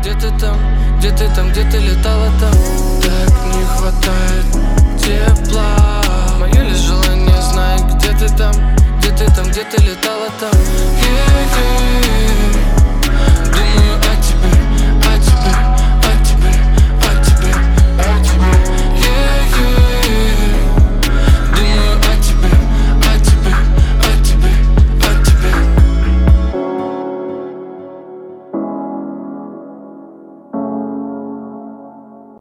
где ты там, где ты там, где ты летала там? Так не хватает тепла. Мое лишь желание знает, где ты там, где ты там, где ты летала.